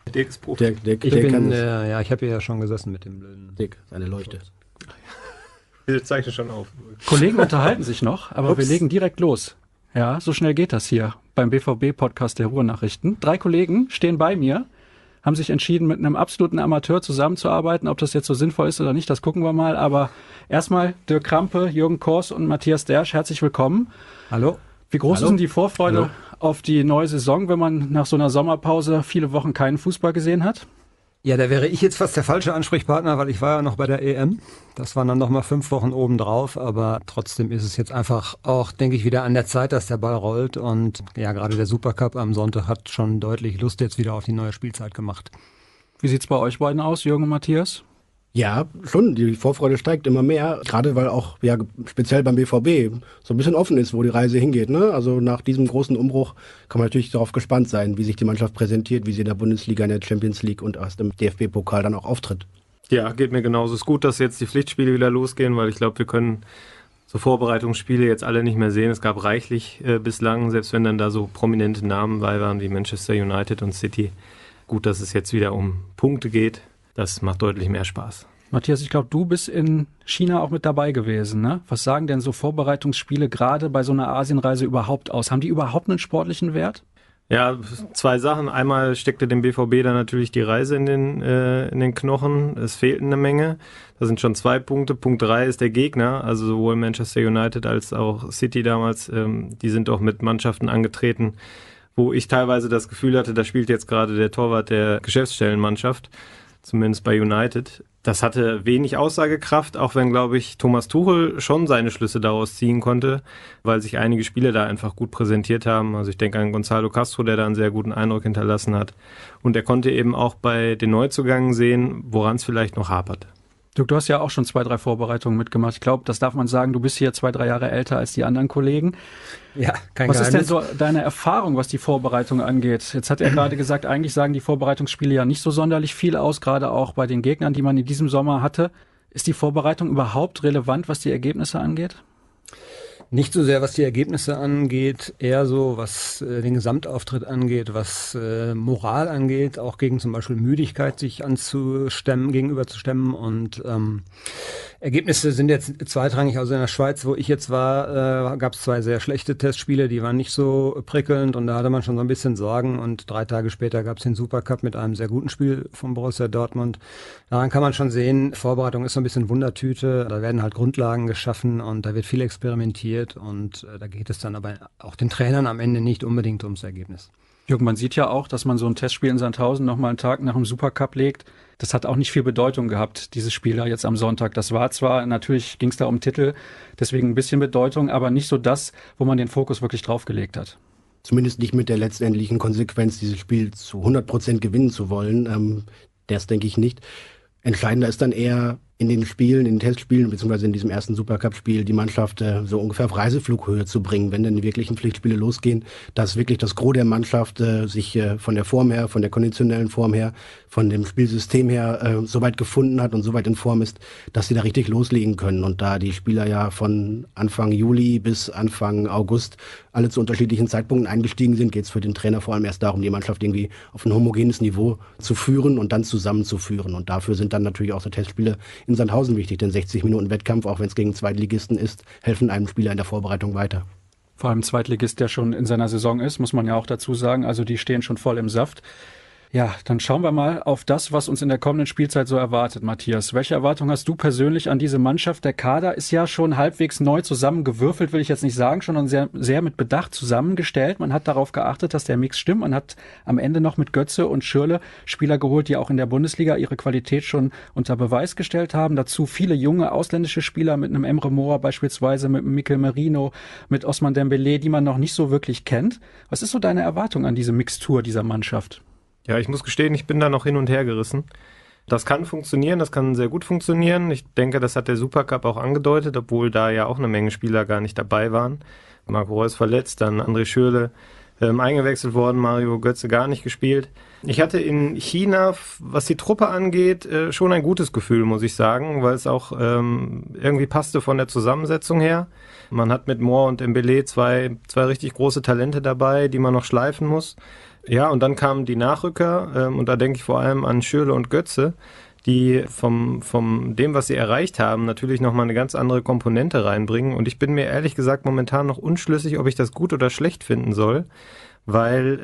Dirk ist Profi. Dirk Ich habe ja schon gesessen mit dem blöden Dirk, seine Leuchte. Ich zeichne schon auf. Kollegen unterhalten sich noch, aber wir legen direkt los. Ja, so schnell geht das hier beim BVB-Podcast der Ruhrnachrichten. 3 Kollegen stehen bei mir, haben sich entschieden, mit einem absoluten Amateur zusammenzuarbeiten. Ob das jetzt so sinnvoll ist oder nicht, das gucken wir mal. Aber erstmal Dirk Krampe, Jürgen Kors und Matthias Dersch, herzlich willkommen. Hallo. Wie groß ist denn die Vorfreude auf die neue Saison, wenn man nach so einer Sommerpause viele Wochen keinen Fußball gesehen hat? Ja, da wäre ich jetzt fast der falsche Ansprechpartner, weil ich war ja noch bei der EM. Das waren dann nochmal 5 Wochen obendrauf, aber trotzdem ist es jetzt einfach auch, denke ich, wieder an der Zeit, dass der Ball rollt. Und ja, gerade der Supercup am Sonntag hat schon deutlich Lust jetzt wieder auf die neue Spielzeit gemacht. Wie sieht's bei euch beiden aus, Jürgen und Matthias? Ja, schon. Die Vorfreude steigt immer mehr, gerade weil auch speziell beim BVB so ein bisschen offen ist, wo die Reise hingeht. Ne? Also nach diesem großen Umbruch kann man natürlich darauf gespannt sein, wie sich die Mannschaft präsentiert, wie sie in der Bundesliga, in der Champions League und aus dem DFB-Pokal dann auch auftritt. Ja, geht mir genauso. Es ist gut, dass jetzt die Pflichtspiele wieder losgehen, weil ich glaube, wir können so Vorbereitungsspiele jetzt alle nicht mehr sehen. Es gab reichlich bislang, selbst wenn dann da so prominente Namen bei waren wie Manchester United und City. Gut, dass es jetzt wieder um Punkte geht. Das macht deutlich mehr Spaß. Matthias, ich glaube, du bist in China auch mit dabei gewesen, ne? Was sagen denn so Vorbereitungsspiele gerade bei so einer Asienreise überhaupt aus? Haben die überhaupt einen sportlichen Wert? Ja, 2 Sachen. Einmal steckte dem BVB dann natürlich die Reise in den Knochen. Es fehlten eine Menge. Das sind schon 2 Punkte. Punkt 3 ist der Gegner. Also sowohl Manchester United als auch City damals. Die sind auch mit Mannschaften angetreten, wo ich teilweise das Gefühl hatte, da spielt jetzt gerade der Torwart der Geschäftsstellenmannschaft. Zumindest bei United. Das hatte wenig Aussagekraft, auch wenn, glaube ich, Thomas Tuchel schon seine Schlüsse daraus ziehen konnte, weil sich einige Spieler da einfach gut präsentiert haben. Also ich denke an Gonzalo Castro, der da einen sehr guten Eindruck hinterlassen hat. Und er konnte eben auch bei den Neuzugängen sehen, woran es vielleicht noch hapert. Du hast ja auch schon 2, 3 Vorbereitungen mitgemacht. Ich glaube, das darf man sagen, du bist hier 2, 3 Jahre älter als die anderen Kollegen. Ja, kein Was Geheimnis. ist denn so deine Erfahrung, was die Vorbereitung angeht? Jetzt hat er gerade gesagt, eigentlich sagen die Vorbereitungsspiele ja nicht so sonderlich viel aus, gerade auch bei den Gegnern, die man in diesem Sommer hatte. Ist die Vorbereitung überhaupt relevant, was die Ergebnisse angeht? Nicht so sehr, was die Ergebnisse angeht, eher so, was den Gesamtauftritt angeht, was Moral angeht, auch gegen zum Beispiel Müdigkeit sich gegenüberzustemmen. Und Ergebnisse sind jetzt zweitrangig. Also in der Schweiz, wo ich jetzt war, gab es 2 sehr schlechte Testspiele, die waren nicht so prickelnd und da hatte man schon so ein bisschen Sorgen. Und 3 Tage später gab es den Supercup mit einem sehr guten Spiel von Borussia Dortmund. Daran kann man schon sehen, Vorbereitung ist so ein bisschen Wundertüte. Da werden halt Grundlagen geschaffen und da wird viel experimentiert. Und da geht es dann aber auch den Trainern am Ende nicht unbedingt ums Ergebnis. Jürgen, man sieht ja auch, dass man so ein Testspiel in Sandhausen nochmal einen Tag nach dem Supercup legt. Das hat auch nicht viel Bedeutung gehabt, dieses Spiel da jetzt am Sonntag. Das war zwar, natürlich ging es da um Titel, deswegen ein bisschen Bedeutung, aber nicht so das, wo man den Fokus wirklich drauf gelegt hat. Zumindest nicht mit der letztendlichen Konsequenz, dieses Spiel zu 100% gewinnen zu wollen. Das denke ich nicht. Entscheidender ist dann eher in den Spielen, in den Testspielen, beziehungsweise in diesem ersten Supercup-Spiel die Mannschaft so ungefähr auf Reiseflughöhe zu bringen, wenn dann die wirklichen Pflichtspiele losgehen, dass wirklich das Gros der Mannschaft sich von der Form her, von der konditionellen Form her, von dem Spielsystem her so weit gefunden hat und so weit in Form ist, dass sie da richtig loslegen können. Und da die Spieler ja von Anfang Juli bis Anfang August alle zu unterschiedlichen Zeitpunkten eingestiegen sind, geht es für den Trainer vor allem erst darum, die Mannschaft irgendwie auf ein homogenes Niveau zu führen und dann zusammenzuführen. Und dafür sind dann natürlich auch so Testspiele in Sandhausen wichtig, denn 60 Minuten Wettkampf, auch wenn es gegen Zweitligisten ist, helfen einem Spieler in der Vorbereitung weiter. Vor allem Zweitligist, der schon in seiner Saison ist, muss man ja auch dazu sagen. Also die stehen schon voll im Saft. Ja, dann schauen wir mal auf das, was uns in der kommenden Spielzeit so erwartet, Matthias. Welche Erwartungen hast du persönlich an diese Mannschaft? Der Kader ist ja schon halbwegs neu zusammengewürfelt, will ich jetzt nicht sagen, schon sehr, sehr mit Bedacht zusammengestellt. Man hat darauf geachtet, dass der Mix stimmt. Man hat am Ende noch mit Götze und Schürrle Spieler geholt, die auch in der Bundesliga ihre Qualität schon unter Beweis gestellt haben. Dazu viele junge ausländische Spieler mit einem Emre Mor beispielsweise, mit Mikel Merino, mit Ousmane Dembélé, die man noch nicht so wirklich kennt. Was ist so deine Erwartung an diese Mixtur dieser Mannschaft? Ja, ich muss gestehen, ich bin da noch hin und her gerissen. Das kann funktionieren, das kann sehr gut funktionieren. Ich denke, das hat der Supercup auch angedeutet, obwohl da ja auch eine Menge Spieler gar nicht dabei waren. Marco Reus verletzt, dann André Schürrle eingewechselt worden, Mario Götze gar nicht gespielt. Ich hatte in China, was die Truppe angeht, schon ein gutes Gefühl, muss ich sagen, weil es auch irgendwie passte von der Zusammensetzung her. Man hat mit Mor und Dembélé zwei richtig große Talente dabei, die man noch schleifen muss. Ja, und dann kamen die Nachrücker und da denke ich vor allem an Schürrle und Götze, die vom dem, was sie erreicht haben, natürlich nochmal eine ganz andere Komponente reinbringen. Und ich bin mir ehrlich gesagt momentan noch unschlüssig, ob ich das gut oder schlecht finden soll, weil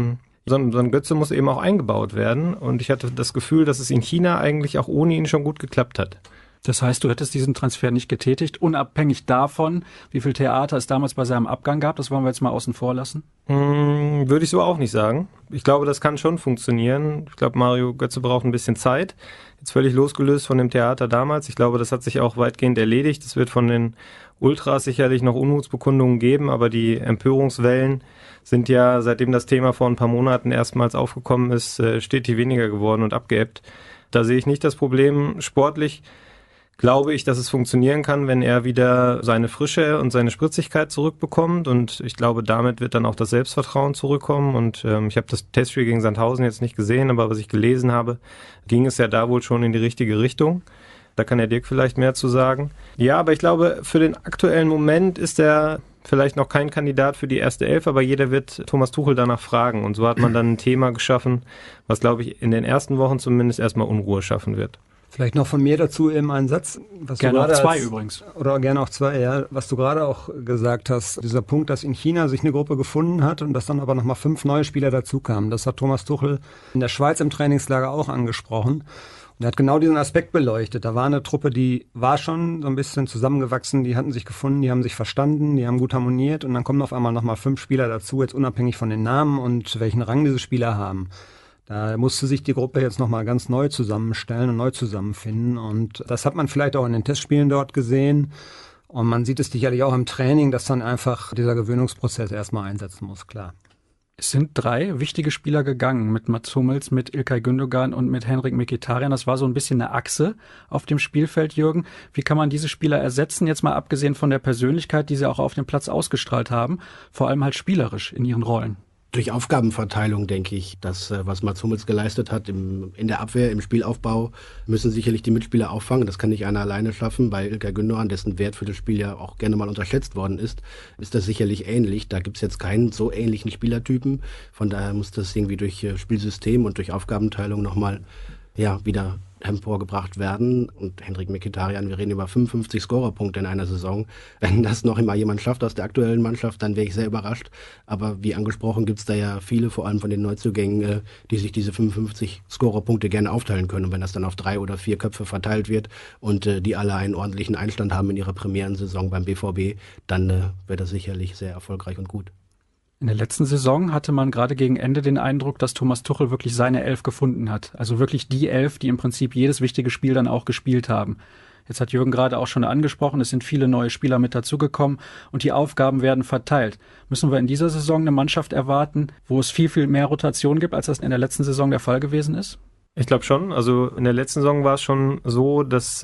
so ein Götze muss eben auch eingebaut werden. Und ich hatte das Gefühl, dass es in China eigentlich auch ohne ihn schon gut geklappt hat. Das heißt, du hättest diesen Transfer nicht getätigt, unabhängig davon, wie viel Theater es damals bei seinem Abgang gab. Das wollen wir jetzt mal außen vor lassen. Würde ich so auch nicht sagen. Ich glaube, das kann schon funktionieren. Ich glaube, Mario Götze braucht ein bisschen Zeit. Jetzt völlig losgelöst von dem Theater damals. Ich glaube, das hat sich auch weitgehend erledigt. Es wird von den Ultras sicherlich noch Unmutsbekundungen geben, aber die Empörungswellen sind ja, seitdem das Thema vor ein paar Monaten erstmals aufgekommen ist, stetig weniger geworden und abgeebbt. Da sehe ich nicht das Problem. Sportlich glaube ich, dass es funktionieren kann, wenn er wieder seine Frische und seine Spritzigkeit zurückbekommt. Und ich glaube, damit wird dann auch das Selbstvertrauen zurückkommen. Und ich habe das Testspiel gegen Sandhausen jetzt nicht gesehen, aber was ich gelesen habe, ging es ja da wohl schon in die richtige Richtung. Da kann der Dirk vielleicht mehr zu sagen. Ja, aber ich glaube, für den aktuellen Moment ist er vielleicht noch kein Kandidat für die erste Elf, aber jeder wird Thomas Tuchel danach fragen. Und so hat man dann ein Thema geschaffen, was, glaube ich, in den ersten Wochen zumindest erstmal Unruhe schaffen wird. Vielleicht noch von mir dazu eben einen Satz. Was gerne du auch zwei übrigens. Oder gerne auch zwei, ja. Was du gerade auch gesagt hast, dieser Punkt, dass in China sich eine Gruppe gefunden hat und dass dann aber nochmal 5 neue Spieler dazukamen. Das hat Thomas Tuchel in der Schweiz im Trainingslager auch angesprochen. Und er hat genau diesen Aspekt beleuchtet. Da war eine Truppe, die war schon so ein bisschen zusammengewachsen, die hatten sich gefunden, die haben sich verstanden, die haben gut harmoniert und dann kommen auf einmal nochmal 5 Spieler dazu, jetzt unabhängig von den Namen und welchen Rang diese Spieler haben. Da musste sich die Gruppe jetzt nochmal ganz neu zusammenstellen und neu zusammenfinden. Und das hat man vielleicht auch in den Testspielen dort gesehen. Und man sieht es sicherlich auch im Training, dass dann einfach dieser Gewöhnungsprozess erstmal einsetzen muss, klar. Es sind 3 wichtige Spieler gegangen, mit Mats Hummels, mit İlkay Gündogan und mit Henrikh Mkhitaryan. Das war so ein bisschen eine Achse auf dem Spielfeld, Jürgen. Wie kann man diese Spieler ersetzen, jetzt mal abgesehen von der Persönlichkeit, die sie auch auf dem Platz ausgestrahlt haben, vor allem halt spielerisch in ihren Rollen? Durch Aufgabenverteilung denke ich, dass was Mats Hummels geleistet hat in der Abwehr, im Spielaufbau, müssen sicherlich die Mitspieler auffangen. Das kann nicht einer alleine schaffen. Bei İlkay Gündogan, dessen Wert für das Spiel ja auch gerne mal unterschätzt worden ist das sicherlich ähnlich. Da gibt's jetzt keinen so ähnlichen Spielertypen. Von daher muss das irgendwie durch Spielsystem und durch Aufgabenteilung nochmal wieder emporgebracht werden. Und Henrikh Mkhitaryan, wir reden über 55 Scorerpunkte in einer Saison. Wenn das noch immer jemand schafft aus der aktuellen Mannschaft, dann wäre ich sehr überrascht. Aber wie angesprochen gibt's da ja viele, vor allem von den Neuzugängen, die sich diese 55 Scorerpunkte gerne aufteilen können. Und wenn das dann auf 3 oder 4 Köpfe verteilt wird und die alle einen ordentlichen Einstand haben in ihrer Premierensaison beim BVB, dann wäre das sicherlich sehr erfolgreich und gut. In der letzten Saison hatte man gerade gegen Ende den Eindruck, dass Thomas Tuchel wirklich seine 11 gefunden hat. Also wirklich die 11, die im Prinzip jedes wichtige Spiel dann auch gespielt haben. Jetzt hat Jürgen gerade auch schon angesprochen, es sind viele neue Spieler mit dazugekommen und die Aufgaben werden verteilt. Müssen wir in dieser Saison eine Mannschaft erwarten, wo es viel, viel mehr Rotation gibt, als das in der letzten Saison der Fall gewesen ist? Ich glaube schon. Also in der letzten Saison war es schon so, dass,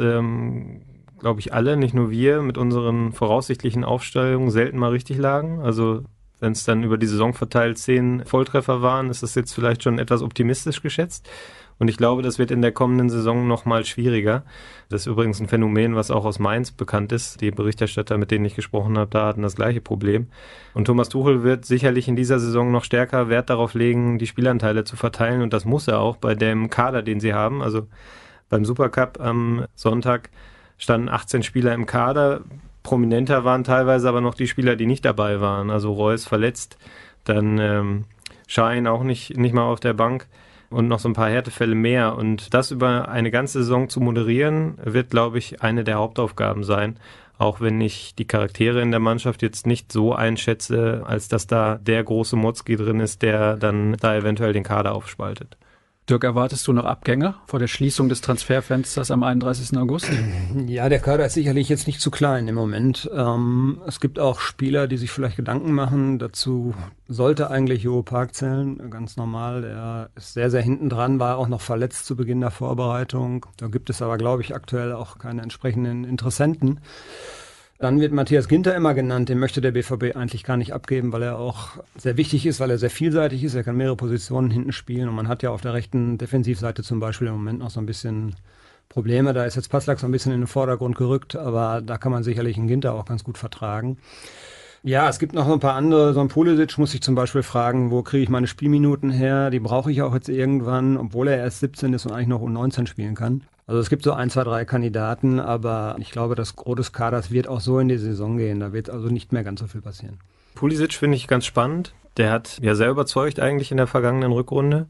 glaube ich, alle, nicht nur wir, mit unseren voraussichtlichen Aufstellungen selten mal richtig lagen. Also wenn es dann über die Saison verteilt 10 Volltreffer waren, ist das jetzt vielleicht schon etwas optimistisch geschätzt. Und ich glaube, das wird in der kommenden Saison noch mal schwieriger. Das ist übrigens ein Phänomen, was auch aus Mainz bekannt ist. Die Berichterstatter, mit denen ich gesprochen habe, da hatten das gleiche Problem. Und Thomas Tuchel wird sicherlich in dieser Saison noch stärker Wert darauf legen, die Spielanteile zu verteilen. Und das muss er auch bei dem Kader, den sie haben. Also beim Supercup am Sonntag standen 18 Spieler im Kader. Prominenter waren teilweise aber noch die Spieler, die nicht dabei waren. Also Reus verletzt, dann Schein auch nicht mal auf der Bank und noch so ein paar Härtefälle mehr. Und das über eine ganze Saison zu moderieren, wird, glaube ich, eine der Hauptaufgaben sein. Auch wenn ich die Charaktere in der Mannschaft jetzt nicht so einschätze, als dass da der große Motzki drin ist, der dann da eventuell den Kader aufspaltet. Dirk, erwartest du noch Abgänge vor der Schließung des Transferfensters am 31. August? Ja, der Kader ist sicherlich jetzt nicht zu klein im Moment. Es gibt auch Spieler, die sich vielleicht Gedanken machen. Dazu sollte eigentlich Jo Park zählen, ganz normal. Er ist sehr, sehr hinten dran, war auch noch verletzt zu Beginn der Vorbereitung. Da gibt es aber, glaube ich, aktuell auch keine entsprechenden Interessenten. Dann wird Matthias Ginter immer genannt, den möchte der BVB eigentlich gar nicht abgeben, weil er auch sehr wichtig ist, weil er sehr vielseitig ist. Er kann mehrere Positionen hinten spielen und man hat ja auf der rechten Defensivseite zum Beispiel im Moment noch so ein bisschen Probleme. Da ist jetzt Passlack so ein bisschen in den Vordergrund gerückt, aber da kann man sicherlich einen Ginter auch ganz gut vertragen. Ja, es gibt noch ein paar andere. So ein Pulisic muss ich zum Beispiel fragen, wo kriege ich meine Spielminuten her? Die brauche ich auch jetzt irgendwann, obwohl er erst 17 ist und eigentlich noch U19 spielen kann. Also es gibt so 1, 2, 3 Kandidaten, aber ich glaube, das Gros des Kaders wird auch so in die Saison gehen. Da wird also nicht mehr ganz so viel passieren. Pulisic finde ich ganz spannend. Der hat ja sehr überzeugt eigentlich in der vergangenen Rückrunde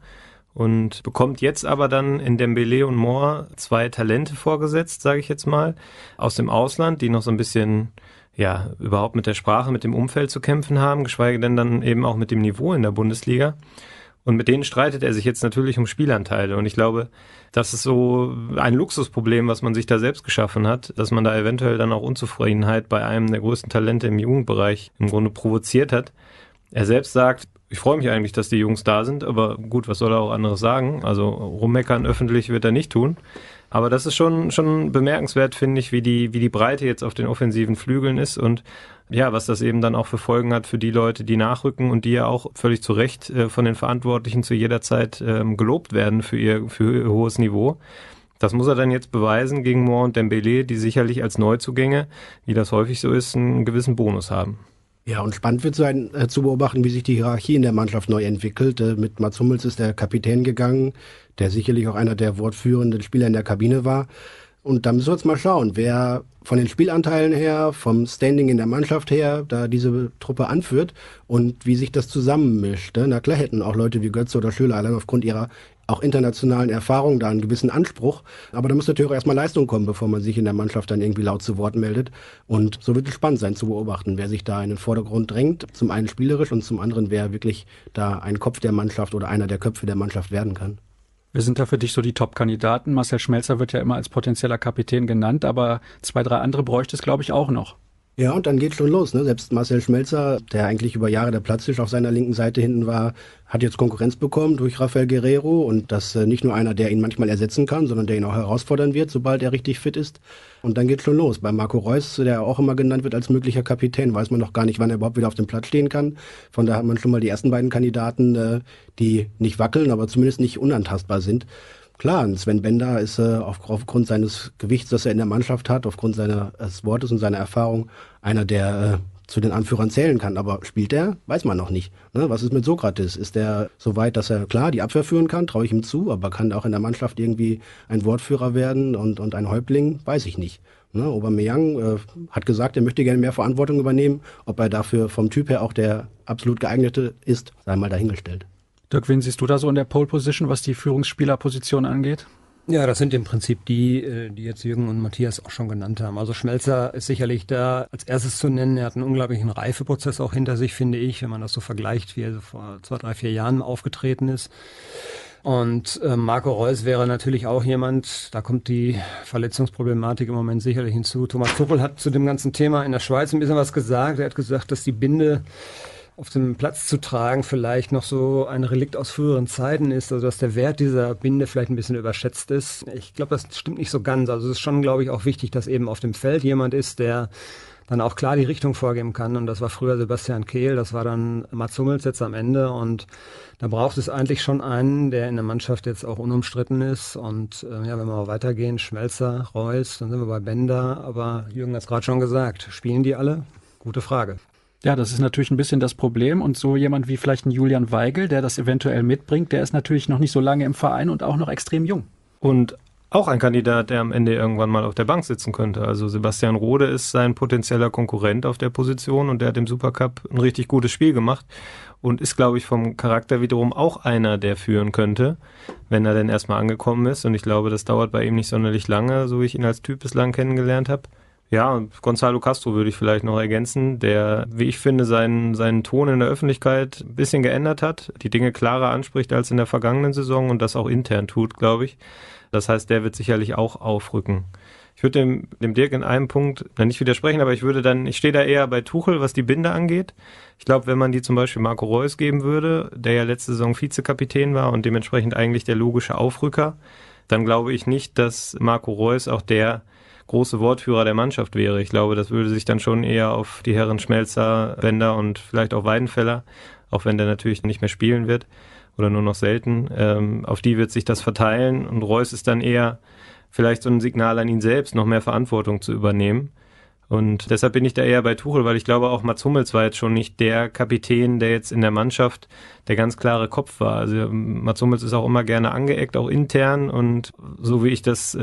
und bekommt jetzt aber dann in Dembélé und Moore 2 Talente vorgesetzt, sage ich jetzt mal, aus dem Ausland, die noch so ein bisschen überhaupt mit der Sprache, mit dem Umfeld zu kämpfen haben, geschweige denn dann eben auch mit dem Niveau in der Bundesliga. Und mit denen streitet er sich jetzt natürlich um Spielanteile. Und ich glaube, das ist so ein Luxusproblem, was man sich da selbst geschaffen hat, dass man da eventuell dann auch Unzufriedenheit bei einem der größten Talente im Jugendbereich im Grunde provoziert hat. Er selbst sagt, ich freue mich eigentlich, dass die Jungs da sind, aber gut, was soll er auch anderes sagen? Also rummeckern öffentlich wird er nicht tun. Aber das ist schon bemerkenswert, finde ich, wie die Breite jetzt auf den offensiven Flügeln ist und ja, was das eben dann auch für Folgen hat für die Leute, die nachrücken und die ja auch völlig zu Recht von den Verantwortlichen zu jeder Zeit gelobt werden für ihr hohes Niveau. Das muss er dann jetzt beweisen gegen Moore und Dembélé, die sicherlich als Neuzugänge, wie das häufig so ist, einen gewissen Bonus haben. Ja, und spannend wird sein zu beobachten, wie sich die Hierarchie in der Mannschaft neu entwickelt. Mit Mats Hummels ist der Kapitän gegangen, der sicherlich auch einer der wortführenden Spieler in der Kabine war. Und da müssen wir jetzt mal schauen, wer von den Spielanteilen her, vom Standing in der Mannschaft her, da diese Truppe anführt und wie sich das zusammenmischt. Na klar hätten auch Leute wie Götze oder Schürrle allein aufgrund ihrer auch internationalen Erfahrung da einen gewissen Anspruch. Aber da muss natürlich auch erstmal Leistung kommen, bevor man sich in der Mannschaft dann irgendwie laut zu Wort meldet. Und so wird es spannend sein zu beobachten, wer sich da in den Vordergrund drängt. Zum einen spielerisch und zum anderen, wer wirklich da ein Kopf der Mannschaft oder einer der Köpfe der Mannschaft werden kann. Wir sind da für dich so die Top-Kandidaten. Marcel Schmelzer wird ja immer als potenzieller Kapitän genannt, aber 2, 3 andere bräuchte es, glaube ich, auch noch. Ja, und dann geht's schon los. Ne? Selbst Marcel Schmelzer, der eigentlich über Jahre der Platzhirsch auf seiner linken Seite hinten war, hat jetzt Konkurrenz bekommen durch Rafael Guerreiro. Und das nicht nur einer, der ihn manchmal ersetzen kann, sondern der ihn auch herausfordern wird, sobald er richtig fit ist. Und dann geht's schon los. Bei Marco Reus, der auch immer genannt wird als möglicher Kapitän, weiß man noch gar nicht, wann er überhaupt wieder auf dem Platz stehen kann. Von daher hat man schon mal die ersten beiden Kandidaten, die nicht wackeln, aber zumindest nicht unantastbar sind. Klar, Sven Bender ist aufgrund seines Gewichts, das er in der Mannschaft hat, aufgrund seines Wortes und seiner Erfahrung, einer, der zu den Anführern zählen kann. Aber spielt er? Weiß man noch nicht. Ne? Was ist mit Sokrates? Ist er so weit, dass er, klar, die Abwehr führen kann? Traue ich ihm zu. Aber kann auch in der Mannschaft irgendwie ein Wortführer werden und ein Häuptling? Weiß ich nicht. Ne? Aubameyang hat gesagt, er möchte gerne mehr Verantwortung übernehmen. Ob er dafür vom Typ her auch der absolut geeignete ist, sei mal dahingestellt. Dirk, wen siehst du da so in der Pole Position, was die Führungsspielerposition angeht? Ja, das sind im Prinzip die jetzt Jürgen und Matthias auch schon genannt haben. Also Schmelzer ist sicherlich da als erstes zu nennen. Er hat einen unglaublichen Reifeprozess auch hinter sich, finde ich, wenn man das so vergleicht, wie er so vor 2, 3, 4 Jahren aufgetreten ist. Und Marco Reus wäre natürlich auch jemand, da kommt die Verletzungsproblematik im Moment sicherlich hinzu. Thomas Tuchel hat zu dem ganzen Thema in der Schweiz ein bisschen was gesagt. Er hat gesagt, dass die Binde auf dem Platz zu tragen vielleicht noch so ein Relikt aus früheren Zeiten ist, also dass der Wert dieser Binde vielleicht ein bisschen überschätzt ist. Ich glaube, das stimmt nicht so ganz. Also es ist schon, glaube ich, auch wichtig, dass eben auf dem Feld jemand ist, der dann auch klar die Richtung vorgeben kann. Und das war früher Sebastian Kehl, das war dann Mats Hummels jetzt am Ende. Und da braucht es eigentlich schon einen, der in der Mannschaft jetzt auch unumstritten ist. Und wenn wir mal weitergehen, Schmelzer, Reus, dann sind wir bei Bender. Aber Jürgen hat es gerade schon gesagt, spielen die alle? Gute Frage. Ja, das ist natürlich ein bisschen das Problem und so jemand wie vielleicht ein Julian Weigl, der das eventuell mitbringt, der ist natürlich noch nicht so lange im Verein und auch noch extrem jung. Und auch ein Kandidat, der am Ende irgendwann mal auf der Bank sitzen könnte. Also Sebastian Rode ist sein potenzieller Konkurrent auf der Position und der hat im Supercup ein richtig gutes Spiel gemacht und ist, glaube ich, vom Charakter wiederum auch einer, der führen könnte, wenn er denn erstmal angekommen ist. Und ich glaube, das dauert bei ihm nicht sonderlich lange, so wie ich ihn als Typ bislang kennengelernt habe. Ja, und Gonzalo Castro würde ich vielleicht noch ergänzen, der, wie ich finde, seinen Ton in der Öffentlichkeit ein bisschen geändert hat, die Dinge klarer anspricht als in der vergangenen Saison und das auch intern tut, glaube ich. Das heißt, der wird sicherlich auch aufrücken. Ich würde dem Dirk in einem Punkt nicht widersprechen, aber ich stehe da eher bei Tuchel, was die Binde angeht. Ich glaube, wenn man die zum Beispiel Marco Reus geben würde, der ja letzte Saison Vizekapitän war und dementsprechend eigentlich der logische Aufrücker, dann glaube ich nicht, dass Marco Reus auch der große Wortführer der Mannschaft wäre. Ich glaube, das würde sich dann schon eher auf die Herren Schmelzer, Bender und vielleicht auch Weidenfeller, auch wenn der natürlich nicht mehr spielen wird oder nur noch selten, auf die wird sich das verteilen und Reus ist dann eher vielleicht so ein Signal an ihn selbst, noch mehr Verantwortung zu übernehmen. Und deshalb bin ich da eher bei Tuchel, weil ich glaube auch Mats Hummels war jetzt schon nicht der Kapitän, der jetzt in der Mannschaft der ganz klare Kopf war. Also Mats Hummels ist auch immer gerne angeeckt, auch intern, und so wie ich das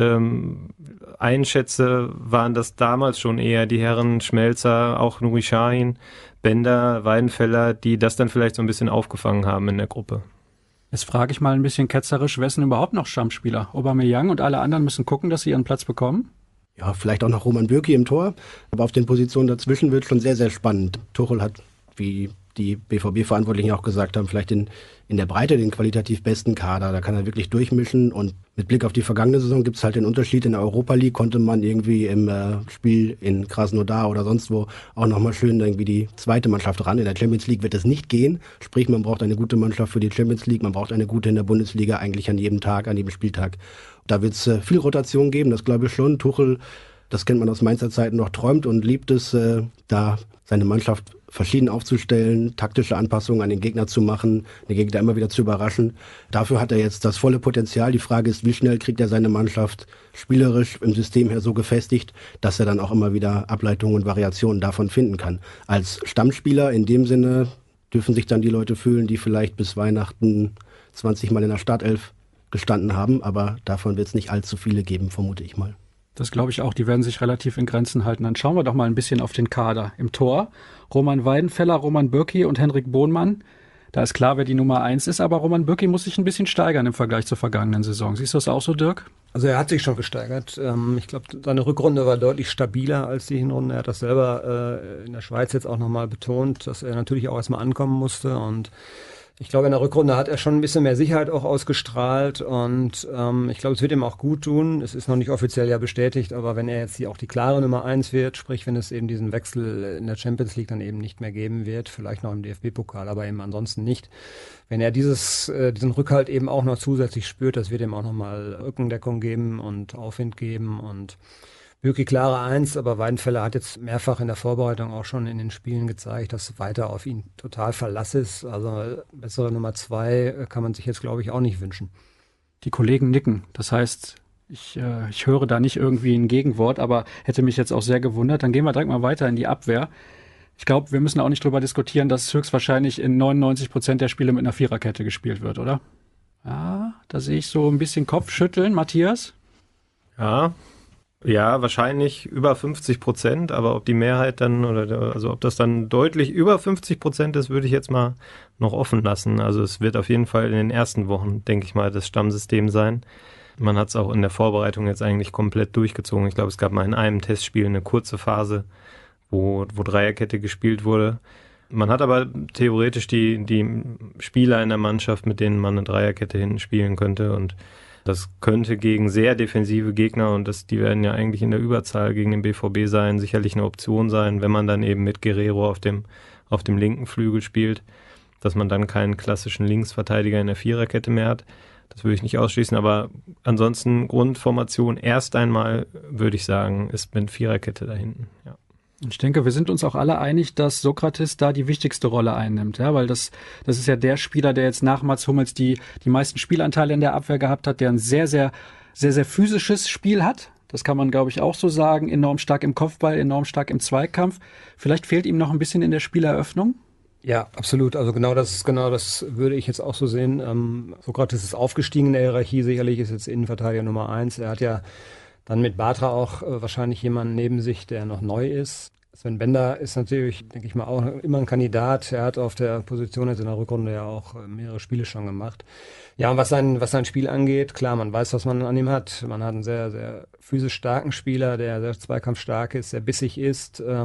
einschätze, waren das damals schon eher die Herren Schmelzer, auch Nuri Sahin, Bender, Weidenfeller, die das dann vielleicht so ein bisschen aufgefangen haben in der Gruppe. Jetzt frage ich mal ein bisschen ketzerisch, wer sind überhaupt noch Stammspieler? Aubameyang und alle anderen müssen gucken, dass sie ihren Platz bekommen? Ja, vielleicht auch noch Roman Bürki im Tor, aber auf den Positionen dazwischen wird schon sehr, sehr spannend. Tuchel hat, wie die BVB-Verantwortlichen auch gesagt haben, vielleicht in der Breite den qualitativ besten Kader. Da kann er wirklich durchmischen, und mit Blick auf die vergangene Saison gibt es halt den Unterschied. In der Europa League konnte man irgendwie im Spiel in Krasnodar oder sonst wo auch nochmal schön irgendwie die zweite Mannschaft ran. In der Champions League wird es nicht gehen. Sprich, man braucht eine gute Mannschaft für die Champions League, man braucht eine gute in der Bundesliga eigentlich an jedem Tag, an jedem Spieltag. Da wird es viel Rotation geben, das glaube ich schon. Tuchel, das kennt man aus Mainzer Zeiten noch, träumt und liebt es, da seine Mannschaft verschieden aufzustellen, taktische Anpassungen an den Gegner zu machen, den Gegner immer wieder zu überraschen. Dafür hat er jetzt das volle Potenzial. Die Frage ist, wie schnell kriegt er seine Mannschaft spielerisch im System her so gefestigt, dass er dann auch immer wieder Ableitungen und Variationen davon finden kann. Als Stammspieler in dem Sinne dürfen sich dann die Leute fühlen, die vielleicht bis Weihnachten 20 Mal in der Startelf gestanden haben, aber davon wird es nicht allzu viele geben, vermute ich mal. Das glaube ich auch, die werden sich relativ in Grenzen halten. Dann schauen wir doch mal ein bisschen auf den Kader. Im Tor Roman Weidenfeller, Roman Bürki und Henrik Bohnmann. Da ist klar, wer die Nummer 1 ist, aber Roman Bürki muss sich ein bisschen steigern im Vergleich zur vergangenen Saison. Siehst du das auch so, Dirk? Also er hat sich schon gesteigert. Ich glaube, seine Rückrunde war deutlich stabiler als die Hinrunde. Er hat das selber in der Schweiz jetzt auch nochmal betont, dass er natürlich auch erstmal ankommen musste, und ich glaube, in der Rückrunde hat er schon ein bisschen mehr Sicherheit auch ausgestrahlt, und ich glaube, es wird ihm auch gut tun. Es ist noch nicht offiziell ja bestätigt, aber wenn er jetzt auch die klare Nummer 1 wird, sprich, wenn es eben diesen Wechsel in der Champions League dann eben nicht mehr geben wird, vielleicht noch im DFB-Pokal, aber eben ansonsten nicht. Wenn er diesen Rückhalt eben auch noch zusätzlich spürt, das wird ihm auch nochmal Rückendeckung geben und Aufwind geben, und wirklich klare 1, aber Weidenfeller hat jetzt mehrfach in der Vorbereitung auch schon in den Spielen gezeigt, dass weiter auf ihn total Verlass ist. Also bessere Nummer 2 kann man sich jetzt, glaube ich, auch nicht wünschen. Die Kollegen nicken. Das heißt, ich höre da nicht irgendwie ein Gegenwort, aber hätte mich jetzt auch sehr gewundert. Dann gehen wir direkt mal weiter in die Abwehr. Ich glaube, wir müssen auch nicht drüber diskutieren, dass höchstwahrscheinlich in 99% der Spiele mit einer Viererkette gespielt wird, oder? Ja, da sehe ich so ein bisschen Kopfschütteln. Matthias? Ja, wahrscheinlich über 50%, aber ob die Mehrheit dann, also ob das dann deutlich über 50% ist, würde ich jetzt mal noch offen lassen. Also es wird auf jeden Fall in den ersten Wochen, denke ich mal, das Stammsystem sein. Man hat es auch in der Vorbereitung jetzt eigentlich komplett durchgezogen. Ich glaube, es gab mal in einem Testspiel eine kurze Phase, wo Dreierkette gespielt wurde. Man hat aber theoretisch die Spieler in der Mannschaft, mit denen man eine Dreierkette hinten spielen könnte, und das könnte gegen sehr defensive Gegner, und die werden ja eigentlich in der Überzahl gegen den BVB sein, sicherlich eine Option sein, wenn man dann eben mit Guerrero auf dem linken Flügel spielt, dass man dann keinen klassischen Linksverteidiger in der Viererkette mehr hat. Das würde ich nicht ausschließen, aber ansonsten Grundformation erst einmal, würde ich sagen, ist mit Viererkette da hinten, ja. Ich denke, wir sind uns auch alle einig, dass Sokratis da die wichtigste Rolle einnimmt, ja, weil das ist ja der Spieler, der jetzt nach Mats Hummels die meisten Spielanteile in der Abwehr gehabt hat, der ein sehr, sehr, sehr, sehr physisches Spiel hat. Das kann man, glaube ich, auch so sagen. Enorm stark im Kopfball, enorm stark im Zweikampf. Vielleicht fehlt ihm noch ein bisschen in der Spieleröffnung. Ja, absolut. Also genau das würde ich jetzt auch so sehen. Sokratis ist aufgestiegen in der Hierarchie. Sicherlich ist jetzt Innenverteidiger Nummer 1. Er hat ja dann mit Bartra auch wahrscheinlich jemanden neben sich, der noch neu ist. Sven Bender ist natürlich, denke ich mal, auch immer ein Kandidat. Er hat auf der Position jetzt in der Rückrunde ja auch mehrere Spiele schon gemacht. Ja, und was sein Spiel angeht, klar, man weiß, was man an ihm hat. Man hat einen sehr, sehr physisch starken Spieler, der sehr zweikampfstark ist, sehr bissig ist. Aber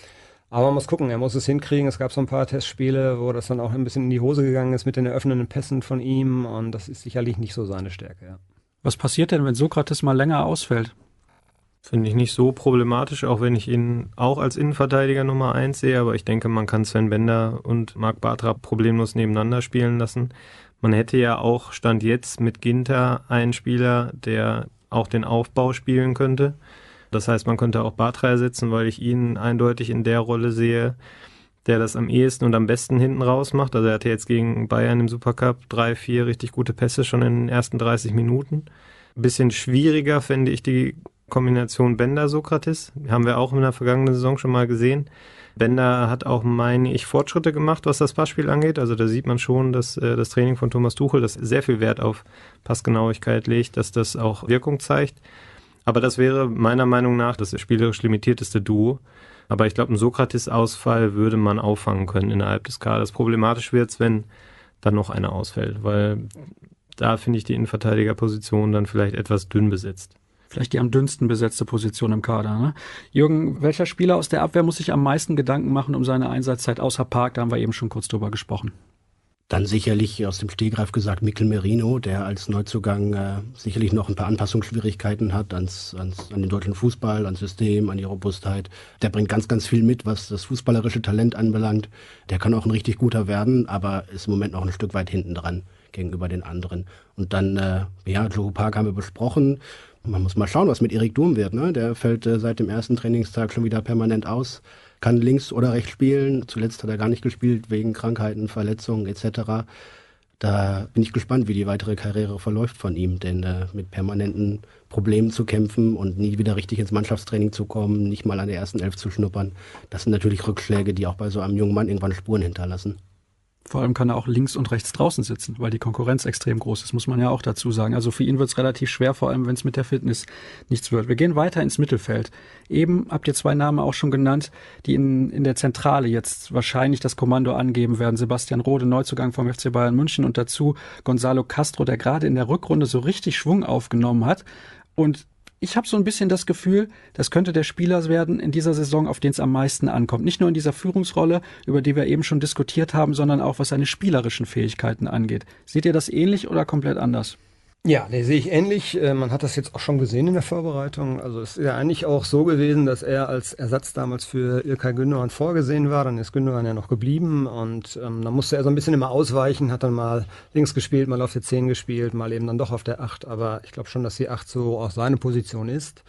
man muss gucken, er muss es hinkriegen. Es gab so ein paar Testspiele, wo das dann auch ein bisschen in die Hose gegangen ist mit den eröffnenden Pässen von ihm. Und das ist sicherlich nicht so seine Stärke, ja. Was passiert denn, wenn Sokratis mal länger ausfällt? Finde ich nicht so problematisch, auch wenn ich ihn auch als Innenverteidiger Nummer 1 sehe, aber ich denke, man kann Sven Bender und Marc Bartra problemlos nebeneinander spielen lassen. Man hätte ja auch, Stand jetzt, mit Ginter einen Spieler, der auch den Aufbau spielen könnte. Das heißt, man könnte auch Bartra ersetzen, weil ich ihn eindeutig in der Rolle sehe, der das am ehesten und am besten hinten raus macht. Also er hatte jetzt gegen Bayern im Supercup 3-4 richtig gute Pässe schon in den ersten 30 Minuten. Ein bisschen schwieriger fände ich die Kombination Bender-Sokratis. Haben wir auch in der vergangenen Saison schon mal gesehen. Bender hat auch, meine ich, Fortschritte gemacht, was das Passspiel angeht. Also da sieht man schon, dass das Training von Thomas Tuchel, das sehr viel Wert auf Passgenauigkeit legt, dass das auch Wirkung zeigt. Aber das wäre meiner Meinung nach das spielerisch limitierteste Duo. Aber ich glaube, einen Sokratis-Ausfall würde man auffangen können innerhalb des Kaders. Problematisch wird es, wenn dann noch einer ausfällt, weil da finde ich die Innenverteidigerposition dann vielleicht etwas dünn besetzt. Vielleicht die am dünnsten besetzte Position im Kader, ne? Jürgen, welcher Spieler aus der Abwehr muss sich am meisten Gedanken machen um seine Einsatzzeit außer Park? Da haben wir eben schon kurz drüber gesprochen. Dann sicherlich aus dem Stegreif gesagt Mikel Merino, der als Neuzugang sicherlich noch ein paar Anpassungsschwierigkeiten hat an den deutschen Fußball, ans System, an die Robustheit. Der bringt ganz, ganz viel mit, was das fußballerische Talent anbelangt. Der kann auch ein richtig guter werden, aber ist im Moment noch ein Stück weit hinten dran gegenüber den anderen. Und dann, Joe Park haben wir besprochen. Man muss mal schauen, was mit Erik Durm wird. Ne? Der fällt seit dem ersten Trainingstag schon wieder permanent aus. Kann links oder rechts spielen. Zuletzt hat er gar nicht gespielt wegen Krankheiten, Verletzungen etc. Da bin ich gespannt, wie die weitere Karriere verläuft von ihm. Denn mit permanenten Problemen zu kämpfen und nie wieder richtig ins Mannschaftstraining zu kommen, nicht mal an der ersten Elf zu schnuppern, das sind natürlich Rückschläge, die auch bei so einem jungen Mann irgendwann Spuren hinterlassen. Vor allem kann er auch links und rechts draußen sitzen, weil die Konkurrenz extrem groß ist, muss man ja auch dazu sagen. Also für ihn wird es relativ schwer, vor allem wenn es mit der Fitness nichts wird. Wir gehen weiter ins Mittelfeld. Eben habt ihr 2 Namen auch schon genannt, die in der Zentrale jetzt wahrscheinlich das Kommando angeben werden. Sebastian Rode, Neuzugang vom FC Bayern München, und dazu Gonzalo Castro, der gerade in der Rückrunde so richtig Schwung aufgenommen hat. Und ich habe so ein bisschen das Gefühl, das könnte der Spieler werden in dieser Saison, auf den es am meisten ankommt. Nicht nur in dieser Führungsrolle, über die wir eben schon diskutiert haben, sondern auch was seine spielerischen Fähigkeiten angeht. Seht ihr das ähnlich oder komplett anders? Ja, nee, sehe ich ähnlich. Man hat das jetzt auch schon gesehen in der Vorbereitung. Also es ist ja eigentlich auch so gewesen, dass er als Ersatz damals für İlkay Gündoğan vorgesehen war. Dann ist Gündoğan ja noch geblieben und dann musste er so ein bisschen immer ausweichen, hat dann mal links gespielt, mal auf der 10 gespielt, mal eben dann doch auf der 8. Aber ich glaube schon, dass die 8 so auch seine Position ist.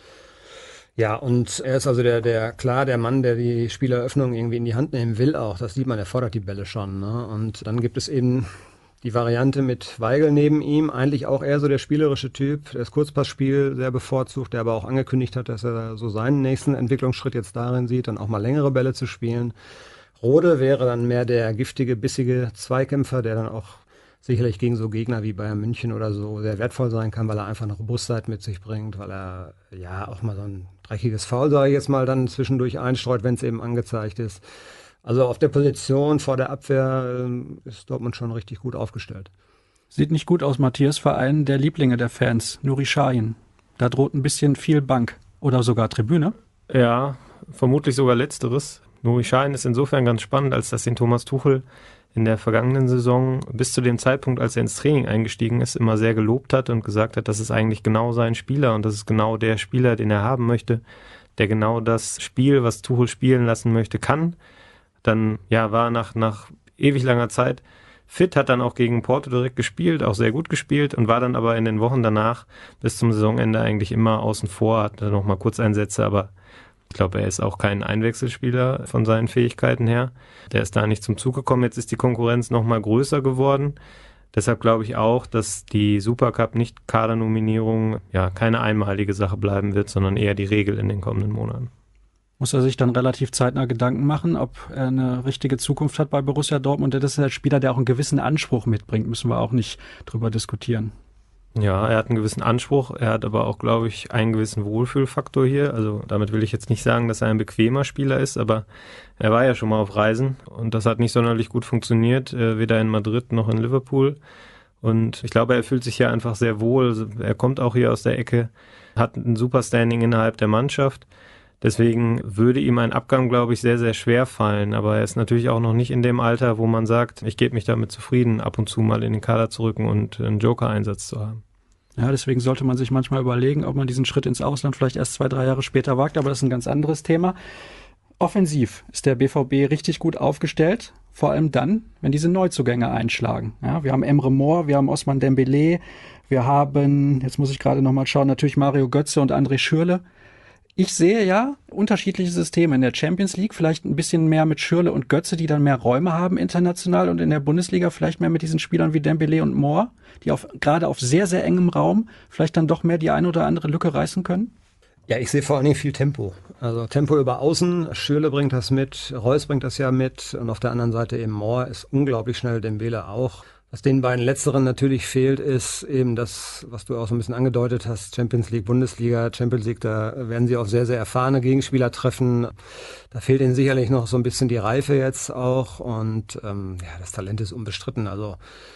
Ja, und er ist also der Mann, der die Spieleröffnung irgendwie in die Hand nehmen will auch. Das sieht man, er fordert die Bälle schon. Ne? Und dann gibt es eben die Variante mit Weigl neben ihm, eigentlich auch eher so der spielerische Typ, der das Kurzpassspiel sehr bevorzugt, der aber auch angekündigt hat, dass er so seinen nächsten Entwicklungsschritt jetzt darin sieht, dann auch mal längere Bälle zu spielen. Rode wäre dann mehr der giftige, bissige Zweikämpfer, der dann auch sicherlich gegen so Gegner wie Bayern München oder so sehr wertvoll sein kann, weil er einfach eine Robustheit mit sich bringt, weil er ja auch mal so ein dreckiges Foul, sage ich jetzt mal, dann zwischendurch einstreut, wenn es eben angezeigt ist. Also auf der Position vor der Abwehr ist Dortmund schon richtig gut aufgestellt. Sieht nicht gut aus, Matthias, für einen der Lieblinge der Fans, Nuri Sahin. Da droht ein bisschen viel Bank oder sogar Tribüne. Ja, vermutlich sogar Letzteres. Nuri Sahin ist insofern ganz spannend, als dass ihn Thomas Tuchel in der vergangenen Saison bis zu dem Zeitpunkt, als er ins Training eingestiegen ist, immer sehr gelobt hat und gesagt hat, das ist eigentlich genau sein Spieler und das ist genau der Spieler, den er haben möchte, der genau das Spiel, was Tuchel spielen lassen möchte, kann. Dann war er nach ewig langer Zeit fit, hat dann auch gegen Porto direkt gespielt, auch sehr gut gespielt und war dann aber in den Wochen danach bis zum Saisonende eigentlich immer außen vor, hatte noch mal Kurzeinsätze, aber ich glaube, er ist auch kein Einwechselspieler von seinen Fähigkeiten her. Der ist da nicht zum Zug gekommen. Jetzt ist die Konkurrenz noch mal größer geworden. Deshalb glaube ich auch, dass die Supercup-Nicht-Kadernominierung keine einmalige Sache bleiben wird, sondern eher die Regel in den kommenden Monaten. Muss er sich dann relativ zeitnah Gedanken machen, ob er eine richtige Zukunft hat bei Borussia Dortmund. Das ist ein Spieler, der auch einen gewissen Anspruch mitbringt, müssen wir auch nicht drüber diskutieren. Ja, er hat einen gewissen Anspruch, er hat aber auch, glaube ich, einen gewissen Wohlfühlfaktor hier. Also damit will ich jetzt nicht sagen, dass er ein bequemer Spieler ist, aber er war ja schon mal auf Reisen und das hat nicht sonderlich gut funktioniert, weder in Madrid noch in Liverpool. Und ich glaube, er fühlt sich hier einfach sehr wohl. Er kommt auch hier aus der Ecke, hat ein super Standing innerhalb der Mannschaft. Deswegen würde ihm ein Abgang, glaube ich, sehr, sehr schwer fallen. Aber er ist natürlich auch noch nicht in dem Alter, wo man sagt, ich gebe mich damit zufrieden, ab und zu mal in den Kader zu rücken und einen Joker-Einsatz zu haben. Ja, deswegen sollte man sich manchmal überlegen, ob man diesen Schritt ins Ausland vielleicht erst 2-3 Jahre später wagt. Aber das ist ein ganz anderes Thema. Offensiv ist der BVB richtig gut aufgestellt. Vor allem dann, wenn diese Neuzugänge einschlagen. Ja, wir haben Emre Mor, wir haben Ousmane Dembélé, wir haben, jetzt muss ich gerade nochmal schauen, natürlich Mario Götze und André Schürrle. Ich sehe ja unterschiedliche Systeme in der Champions League, vielleicht ein bisschen mehr mit Schürrle und Götze, die dann mehr Räume haben international und in der Bundesliga vielleicht mehr mit diesen Spielern wie Dembélé und Moore, die gerade auf sehr, sehr engem Raum vielleicht dann doch mehr die eine oder andere Lücke reißen können. Ja, ich sehe vor allen Dingen viel Tempo. Also Tempo über Außen, Schürrle bringt das mit, Reus bringt das ja mit und auf der anderen Seite eben Mohr ist unglaublich schnell, Dembele auch. Was den beiden Letzteren natürlich fehlt, ist eben das, was du auch so ein bisschen angedeutet hast, Champions League, Bundesliga, Champions League, da werden sie auf sehr, sehr erfahrene Gegenspieler treffen. Da fehlt ihnen sicherlich noch so ein bisschen die Reife jetzt auch und das Talent ist unbestritten. Also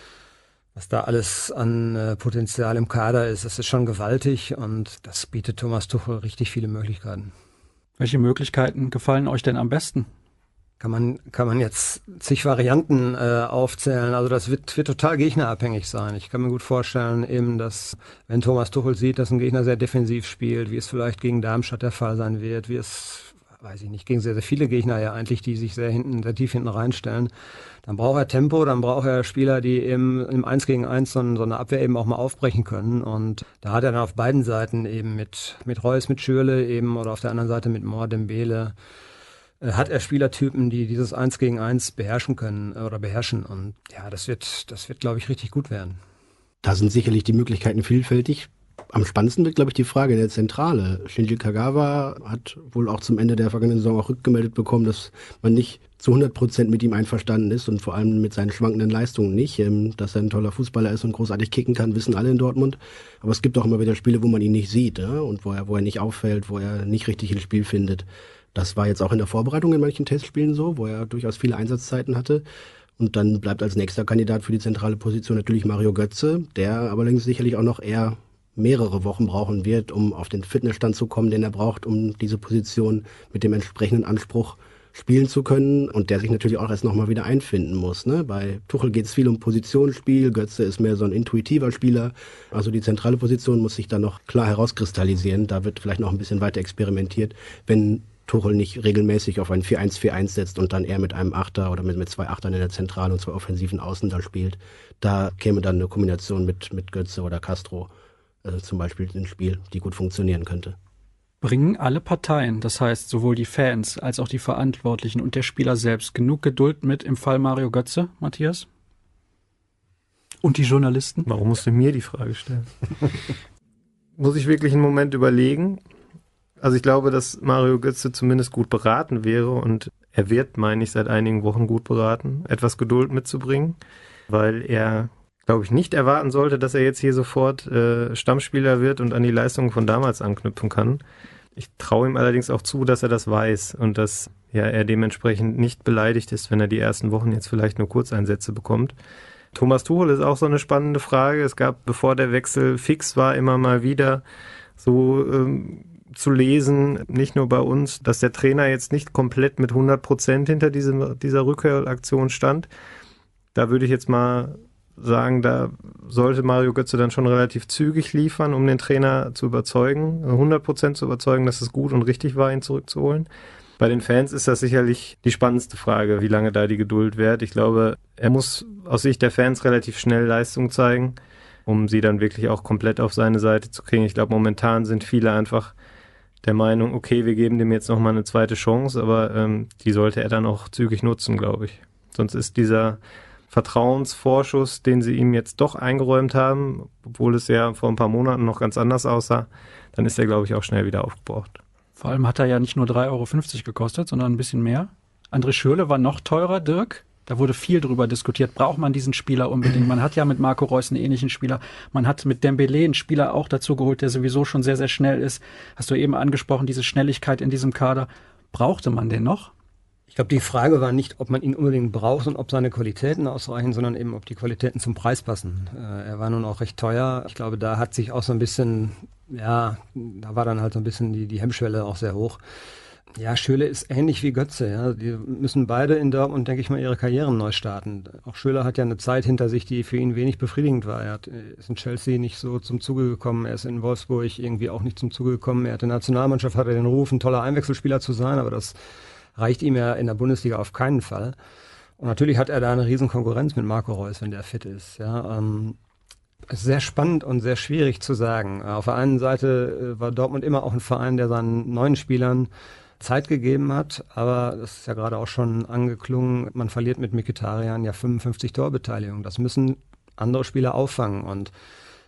was da alles an Potenzial im Kader ist, das ist schon gewaltig und das bietet Thomas Tuchel richtig viele Möglichkeiten. Welche Möglichkeiten gefallen euch denn am besten? Kann man jetzt zig Varianten aufzählen. Also das wird total gegnerabhängig sein. Ich kann mir gut vorstellen, eben, dass wenn Thomas Tuchel sieht, dass ein Gegner sehr defensiv spielt, wie es vielleicht gegen Darmstadt der Fall sein wird, wie es, weiß ich nicht, gegen sehr, sehr viele Gegner ja eigentlich, die sich sehr tief hinten reinstellen, dann braucht er Tempo, dann braucht er Spieler, die eben im 1 gegen 1 so eine Abwehr eben auch mal aufbrechen können. Und da hat er dann auf beiden Seiten eben mit Reus, mit Schürrle eben oder auf der anderen Seite mit Mohr, Dembele, hat er Spielertypen, die dieses 1 gegen 1 beherrschen können oder beherrschen. Und ja, das wird, glaube ich, richtig gut werden. Da sind sicherlich die Möglichkeiten vielfältig. Am spannendsten wird, glaube ich, die Frage in der Zentrale. Shinji Kagawa hat wohl auch zum Ende der vergangenen Saison auch rückgemeldet bekommen, dass man nicht zu 100% mit ihm einverstanden ist und vor allem mit seinen schwankenden Leistungen nicht. Dass er ein toller Fußballer ist und großartig kicken kann, wissen alle in Dortmund. Aber es gibt auch immer wieder Spiele, wo man ihn nicht sieht, ja? Und wo er nicht auffällt, wo er nicht richtig ins Spiel findet. Das war jetzt auch in der Vorbereitung in manchen Testspielen so, wo er durchaus viele Einsatzzeiten hatte. Und dann bleibt als nächster Kandidat für die zentrale Position natürlich Mario Götze, der allerdings sicherlich auch noch eher mehrere Wochen brauchen wird, um auf den Fitnessstand zu kommen, den er braucht, um diese Position mit dem entsprechenden Anspruch spielen zu können und der sich natürlich auch erst nochmal wieder einfinden muss. Ne? Bei Tuchel geht es viel um Positionsspiel, Götze ist mehr so ein intuitiver Spieler, also die zentrale Position muss sich dann noch klar herauskristallisieren, da wird vielleicht noch ein bisschen weiter experimentiert, wenn Tuchel nicht regelmäßig auf ein 4-1-4-1 setzt und dann eher mit einem Achter oder mit zwei Achtern in der Zentrale und zwei offensiven Außen da spielt. Da käme dann eine Kombination mit Götze oder Castro zum Beispiel ins Spiel, die gut funktionieren könnte. Bringen alle Parteien, das heißt sowohl die Fans als auch die Verantwortlichen und der Spieler selbst, genug Geduld mit im Fall Mario Götze, Matthias? Und die Journalisten? Warum musst du mir die Frage stellen? Muss ich wirklich einen Moment überlegen? Also ich glaube, dass Mario Götze zumindest gut beraten wäre und er wird, meine ich, seit einigen Wochen gut beraten, etwas Geduld mitzubringen, weil er, glaube ich, nicht erwarten sollte, dass er jetzt hier sofort Stammspieler wird und an die Leistungen von damals anknüpfen kann. Ich traue ihm allerdings auch zu, dass er das weiß und dass er dementsprechend nicht beleidigt ist, wenn er die ersten Wochen jetzt vielleicht nur Kurzeinsätze bekommt. Thomas Tuchel ist auch so eine spannende Frage. Es gab, bevor der Wechsel fix war, immer mal wieder so zu lesen, nicht nur bei uns, dass der Trainer jetzt nicht komplett mit 100% hinter dieser Rückhöraktion stand. Da würde ich jetzt mal sagen, da sollte Mario Götze dann schon relativ zügig liefern, um den Trainer zu überzeugen, 100% zu überzeugen, dass es gut und richtig war, ihn zurückzuholen. Bei den Fans ist das sicherlich die spannendste Frage, wie lange da die Geduld währt. Ich glaube, er muss aus Sicht der Fans relativ schnell Leistung zeigen, um sie dann wirklich auch komplett auf seine Seite zu kriegen. Ich glaube, momentan sind viele einfach der Meinung, okay, wir geben dem jetzt nochmal eine zweite Chance, aber die sollte er dann auch zügig nutzen, glaube ich. Sonst ist dieser Vertrauensvorschuss, den sie ihm jetzt doch eingeräumt haben, obwohl es ja vor ein paar Monaten noch ganz anders aussah, dann ist er, glaube ich, auch schnell wieder aufgebraucht. Vor allem hat er ja nicht nur 3,50 € gekostet, sondern ein bisschen mehr. André Schürrle war noch teurer, Dirk. Da wurde viel drüber diskutiert. Braucht man diesen Spieler unbedingt? Man hat ja mit Marco Reus einen ähnlichen Spieler. Man hat mit Dembele einen Spieler auch dazu geholt, der sowieso schon sehr, sehr schnell ist. Hast du eben angesprochen, diese Schnelligkeit in diesem Kader. Brauchte man den noch? Ich glaube, die Frage war nicht, ob man ihn unbedingt braucht und ob seine Qualitäten ausreichen, sondern eben, ob die Qualitäten zum Preis passen. Er war nun auch recht teuer. Ich glaube, da hat sich auch so ein bisschen, da war dann halt so ein bisschen die Hemmschwelle auch sehr hoch. Ja, Schürrle ist ähnlich wie Götze. Ja. Die müssen beide in Dortmund, denke ich mal, ihre Karrieren neu starten. Auch Schürrle hat ja eine Zeit hinter sich, die für ihn wenig befriedigend war. Er ist in Chelsea nicht so zum Zuge gekommen. Er ist in Wolfsburg irgendwie auch nicht zum Zuge gekommen. Er hat in der Nationalmannschaft, hat er den Ruf, ein toller Einwechselspieler zu sein, aber das reicht ihm ja in der Bundesliga auf keinen Fall. Und natürlich hat er da eine riesen Konkurrenz mit Marco Reus, wenn der fit ist. Ja. Es ist sehr spannend und sehr schwierig zu sagen. Auf der einen Seite war Dortmund immer auch ein Verein, der seinen neuen Spielern Zeit gegeben hat, aber das ist ja gerade auch schon angeklungen, man verliert mit Mkhitaryan ja 55 Torbeteiligung. Das müssen andere Spieler auffangen und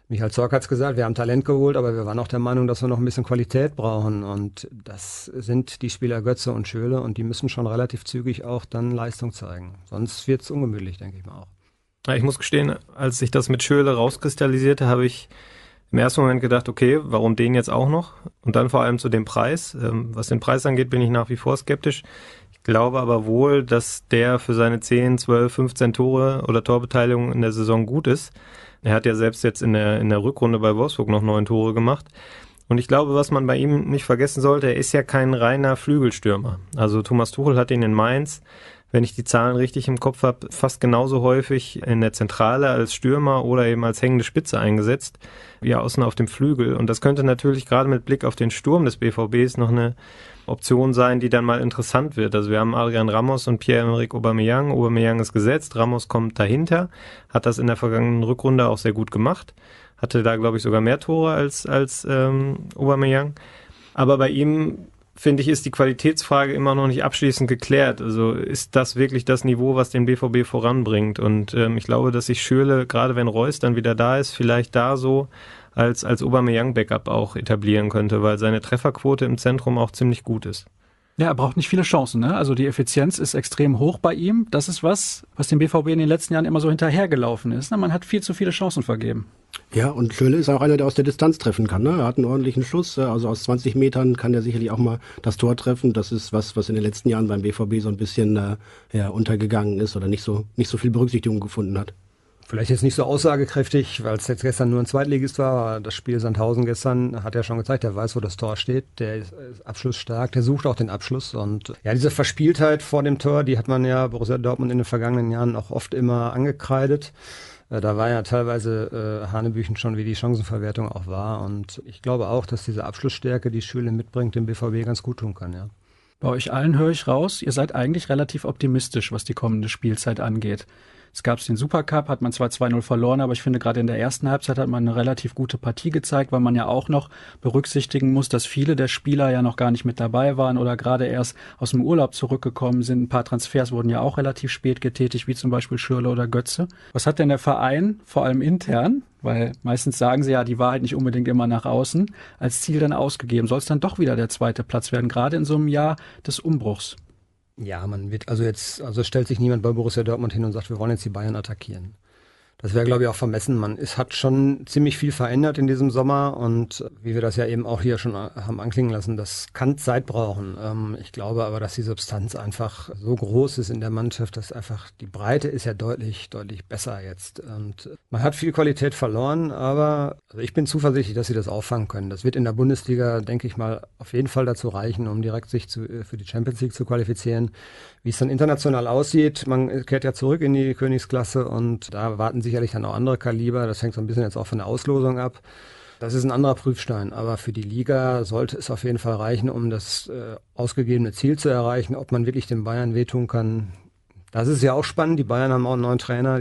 Michael Zorc hat's gesagt, wir haben Talent geholt, aber wir waren auch der Meinung, dass wir noch ein bisschen Qualität brauchen. Und das sind die Spieler Götze und Schöle und die müssen schon relativ zügig auch dann Leistung zeigen. Sonst wird's ungemütlich, denke ich mal auch. Ja, ich muss gestehen, als sich das mit Schöle rauskristallisierte, habe ich im ersten Moment gedacht, okay, warum den jetzt auch noch? Und dann vor allem zu dem Preis. Was den Preis angeht, bin ich nach wie vor skeptisch. Ich glaube aber wohl, dass der für seine 10, 12, 15 Tore oder Torbeteiligung in der Saison gut ist. Er hat ja selbst jetzt in der Rückrunde bei Wolfsburg noch 9 Tore gemacht. Und ich glaube, was man bei ihm nicht vergessen sollte, er ist ja kein reiner Flügelstürmer. Also Thomas Tuchel hat ihn in Mainz, wenn ich die Zahlen richtig im Kopf habe, fast genauso häufig in der Zentrale als Stürmer oder eben als hängende Spitze eingesetzt, wie außen auf dem Flügel. Und das könnte natürlich gerade mit Blick auf den Sturm des BVBs noch eine Option sein, die dann mal interessant wird. Also wir haben Adrian Ramos und Pierre-Emerick Aubameyang. Aubameyang ist gesetzt, Ramos kommt dahinter, hat das in der vergangenen Rückrunde auch sehr gut gemacht. Hatte da, glaube ich, sogar mehr Tore als Aubameyang. Aber bei ihm, finde ich, ist die Qualitätsfrage immer noch nicht abschließend geklärt. Also ist das wirklich das Niveau, was den BVB voranbringt? Und ich glaube, dass sich Schürrle, gerade wenn Reus dann wieder da ist, vielleicht da so als Aubameyang-Backup auch etablieren könnte, weil seine Trefferquote im Zentrum auch ziemlich gut ist. Ja, er braucht nicht viele Chancen, ne? Also die Effizienz ist extrem hoch bei ihm. Das ist was dem BVB in den letzten Jahren immer so hinterhergelaufen ist. Ne? Man hat viel zu viele Chancen vergeben. Ja, und Schöle ist auch einer, der aus der Distanz treffen kann. Ne? Er hat einen ordentlichen Schuss, also aus 20 Metern kann er sicherlich auch mal das Tor treffen. Das ist was in den letzten Jahren beim BVB so ein bisschen untergegangen ist oder nicht so viel Berücksichtigung gefunden hat. Vielleicht jetzt nicht so aussagekräftig, weil es jetzt gestern nur ein Zweitligist war, aber das Spiel Sandhausen gestern hat ja schon gezeigt, der weiß, wo das Tor steht, der ist abschlussstark, der sucht auch den Abschluss und ja, diese Verspieltheit vor dem Tor, die hat man ja Borussia Dortmund in den vergangenen Jahren auch oft immer angekreidet. Da war ja teilweise Hanebüchen schon, wie die Chancenverwertung auch war und ich glaube auch, dass diese Abschlussstärke, die Schüle mitbringt, dem BVB ganz gut tun kann, ja. Bei euch allen höre ich raus, ihr seid eigentlich relativ optimistisch, was die kommende Spielzeit angeht. Es gab den Supercup, hat man zwar 2-0 verloren, aber ich finde, gerade in der ersten Halbzeit hat man eine relativ gute Partie gezeigt, weil man ja auch noch berücksichtigen muss, dass viele der Spieler ja noch gar nicht mit dabei waren oder gerade erst aus dem Urlaub zurückgekommen sind. Ein paar Transfers wurden ja auch relativ spät getätigt, wie zum Beispiel Schürrle oder Götze. Was hat denn der Verein, vor allem intern, weil meistens sagen sie ja die Wahrheit nicht unbedingt immer nach außen, als Ziel dann ausgegeben? Soll es dann doch wieder der zweite Platz werden, gerade in so einem Jahr des Umbruchs? Ja, also stellt sich niemand bei Borussia Dortmund hin und sagt, wir wollen jetzt die Bayern attackieren. Das wäre, glaube ich, auch vermessen. Es hat schon ziemlich viel verändert in diesem Sommer und wie wir das ja eben auch hier schon haben anklingen lassen, das kann Zeit brauchen. Ich glaube aber, dass die Substanz einfach so groß ist in der Mannschaft, dass einfach die Breite ist ja deutlich, deutlich besser jetzt. Und man hat viel Qualität verloren, aber also ich bin zuversichtlich, dass sie das auffangen können. Das wird in der Bundesliga, denke ich mal, auf jeden Fall dazu reichen, um direkt sich für die Champions League zu qualifizieren. Wie es dann international aussieht, man kehrt ja zurück in die Königsklasse und da warten sicherlich dann auch andere Kaliber. Das hängt so ein bisschen jetzt auch von der Auslosung ab. Das ist ein anderer Prüfstein, aber für die Liga sollte es auf jeden Fall reichen, um das ausgegebene Ziel zu erreichen. Ob man wirklich den Bayern wehtun kann, das ist ja auch spannend. Die Bayern haben auch einen neuen Trainer,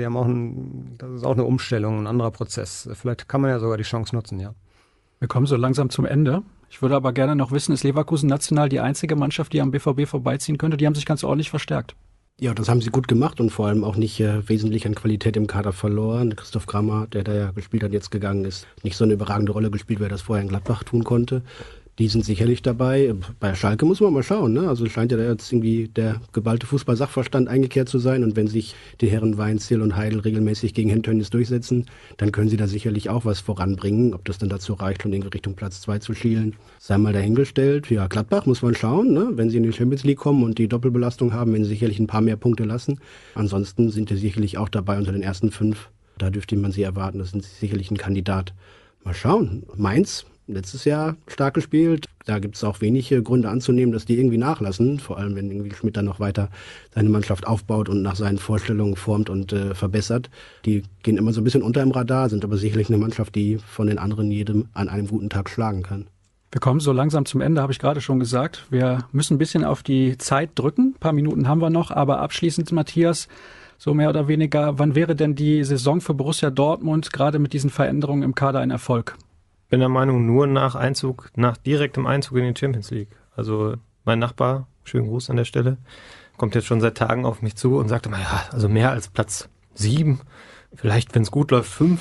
das ist auch eine Umstellung, ein anderer Prozess. Vielleicht kann man ja sogar die Chance nutzen, ja. Wir kommen so langsam zum Ende. Ich würde aber gerne noch wissen, ist Leverkusen national die einzige Mannschaft, die am BVB vorbeiziehen könnte? Die haben sich ganz ordentlich verstärkt. Ja, das haben sie gut gemacht und vor allem auch nicht wesentlich an Qualität im Kader verloren. Christoph Kramer, der da ja gespielt hat, jetzt gegangen ist, nicht so eine überragende Rolle gespielt, wie er das vorher in Gladbach tun konnte. Die sind sicherlich dabei. Bei Schalke muss man mal schauen, ne? Also scheint ja da jetzt irgendwie der geballte Fußball-Sachverstand eingekehrt zu sein. Und wenn sich die Herren Weinzierl und Heidel regelmäßig gegen Hentönnies durchsetzen, dann können sie da sicherlich auch was voranbringen. Ob das dann dazu reicht, um in Richtung Platz 2 zu schielen, sei mal dahingestellt. Ja, Gladbach muss man schauen, ne? Wenn sie in die Champions League kommen und die Doppelbelastung haben, werden sie sicherlich ein paar mehr Punkte lassen. Ansonsten sind die sicherlich auch dabei unter den ersten 5. Da dürfte man sie erwarten. Das sind sicherlich ein Kandidat. Mal schauen. Mainz, letztes Jahr stark gespielt. Da gibt es auch wenige Gründe anzunehmen, dass die irgendwie nachlassen. Vor allem, wenn irgendwie Schmidt dann noch weiter seine Mannschaft aufbaut und nach seinen Vorstellungen formt und verbessert. Die gehen immer so ein bisschen unter im Radar, sind aber sicherlich eine Mannschaft, die von den anderen jedem an einem guten Tag schlagen kann. Wir kommen so langsam zum Ende, habe ich gerade schon gesagt. Wir müssen ein bisschen auf die Zeit drücken. Ein paar Minuten haben wir noch, aber abschließend, Matthias, so mehr oder weniger, wann wäre denn die Saison für Borussia Dortmund gerade mit diesen Veränderungen im Kader ein Erfolg? Ich bin der Meinung, nur nach direktem Einzug in die Champions League. Also mein Nachbar, schönen Gruß an der Stelle, kommt jetzt schon seit Tagen auf mich zu und sagt immer, ja, also mehr als Platz 7, vielleicht, wenn es gut läuft, 5.